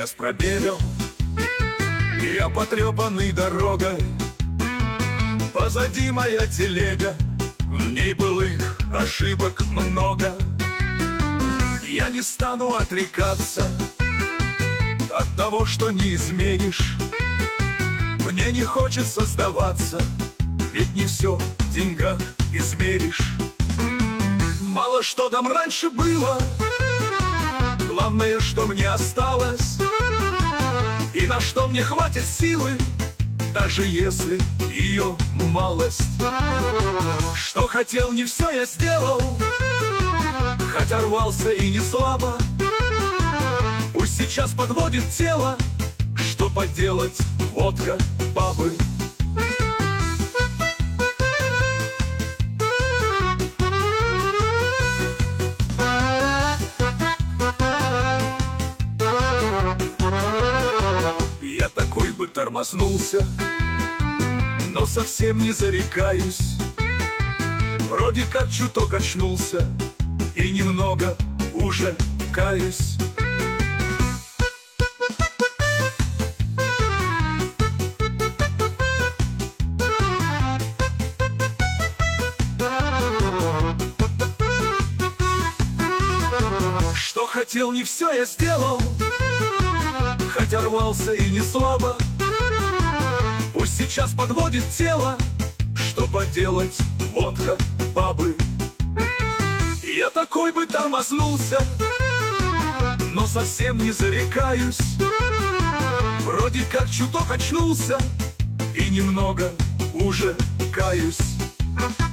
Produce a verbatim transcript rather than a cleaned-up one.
с пробелом, я потрепанный дорогой. Позади моя телега, в ней былых ошибок много. Я не стану отрекаться от того, что не изменишь. Мне не хочется сдаваться, ведь не все в деньгах измеришь. Мало что там раньше было, главное, что мне осталось, и на что мне хватит силы, даже если ее малость. Что хотел, не все я сделал, хотя рвался и не слабо. Пусть сейчас подводит тело, что поделать, водка, бабы. Я такой бы тормознулся, но совсем не зарекаюсь. Вроде как чуток очнулся и немного уже каюсь. Что хотел, не все я сделал, хотя рвался и не слабо. Пусть сейчас подводит тело, что поделать, водка, бабы. Я такой бы тормознулся, но совсем не зарекаюсь. Вроде как чуток очнулся и немного уже каюсь.